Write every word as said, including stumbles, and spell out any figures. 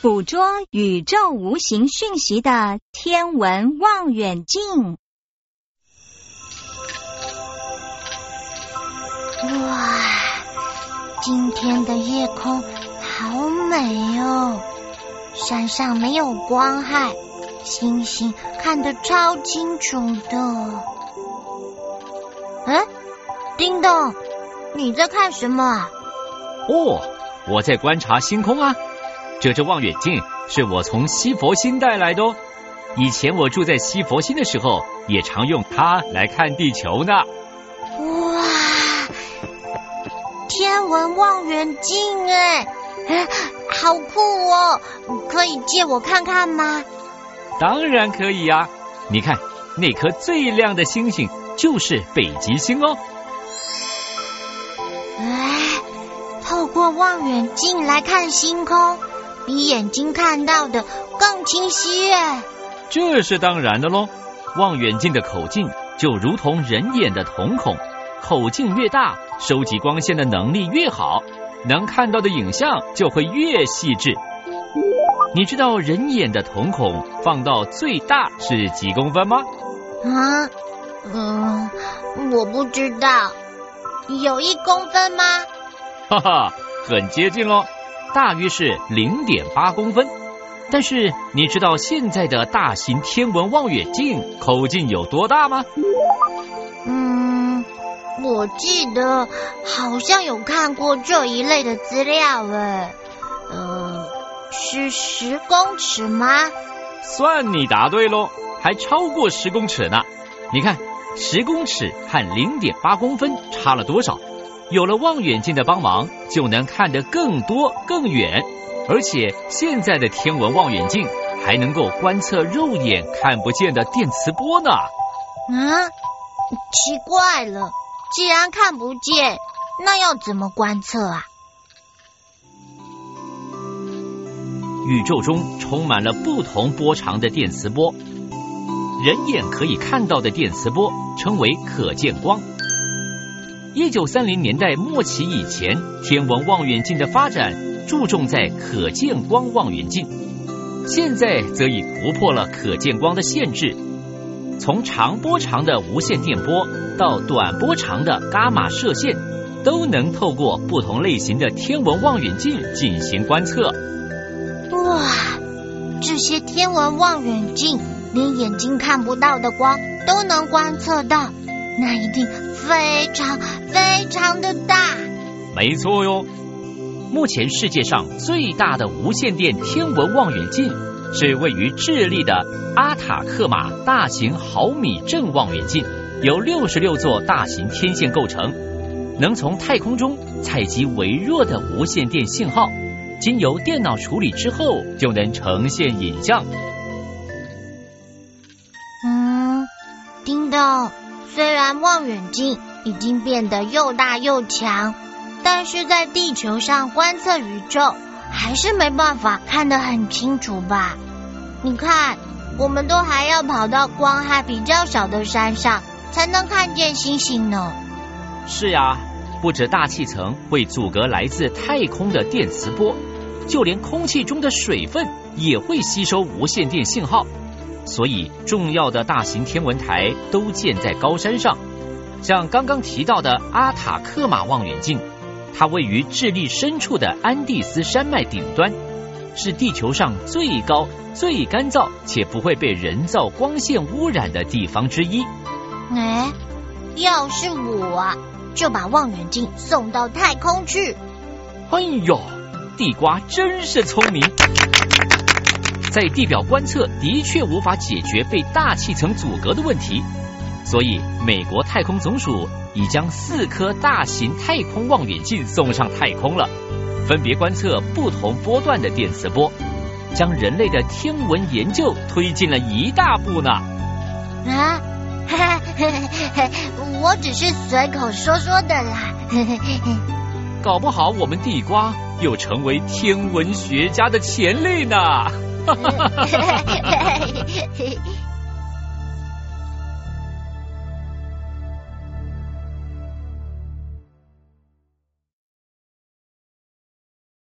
捕捉宇宙无形讯息的天文望远镜。 哇，今天的夜空好美哦，山上没有光害，星星看得超清楚的。哎，叮咚，你在看什么啊？ 哦，我在观察星空啊。这只望远镜是我从西佛星带来的哦。以前我住在西佛星的时候，也常用它来看地球呢。 哇，天文望远镜哎，好酷哦！可以借我看看吗？ 当然可以呀、啊。你看，那颗最亮的星星就是北极星哦。 哎，透过望远镜来看星空，比眼睛看到的更清晰耶。 这是当然的咯，望远镜的口径就如同人眼的瞳孔，口径越大，收集光线的能力越好，能看到的影像就会越细致。你知道人眼的瞳孔放到最大是几公分吗？ 啊，嗯，我不知道，有一公分吗？ 哈哈，很接近咯，大约是 零点八公分。但是你知道现在的大型天文望远镜口径有多大吗？ 嗯，我记得好像有看过这一类的资料诶，呃，是十公尺吗？ 算你答对咯，还超过十公尺呢。你看，十公尺和 零点八公分差了多少？有了望远镜的帮忙，就能看得更多更远。而且现在的天文望远镜还能够观测肉眼看不见的电磁波呢。 啊，奇怪了，既然看不见，那要怎么观测啊？ 宇宙中充满了不同波长的电磁波，人眼可以看到的电磁波称为可见光。一九三零年代末期以前，天文望远镜的发展注重在可见光望远镜，现在则已突破了可见光的限制，从长波长的无线电波到短波长的伽马射线，都能透过不同类型的天文望远镜进行观测。 哇，这些天文望远镜连眼睛看不到的光都能观测到，那一定非常非常的大。 没错哟，目前世界上最大的无线电天文望远镜是位于智利的阿塔克马大型毫米阵望远镜，由六十六座大型天线构成，能从太空中采集微弱的无线电信号，经由电脑处理之后就能呈现影像。 嗯，叮咚，虽然望远镜已经变得又大又强，但是在地球上观测宇宙还是没办法看得很清楚吧？你看，我们都还要跑到光害比较少的山上才能看见星星呢。 是呀，不止大气层会阻隔来自太空的电磁波，就连空气中的水分也会吸收无线电信号，所以重要的大型天文台都建在高山上。像刚刚提到的阿塔克马望远镜，它位于智利深处的安第斯山脉顶端，是地球上最高、最干燥且不会被人造光线污染的地方之一。 哎，要是我啊，就把望远镜送到太空去。 哎呦，地瓜真是聪明！在地表观测的确无法解决被大气层阻隔的问题，所以美国太空总署已将四颗大型太空望远镜送上太空了，分别观测不同波段的电磁波，将人类的天文研究推进了一大步呢。 啊，我只是随口说说的啦。 搞不好我们地瓜又成为天文学家的潜力呢。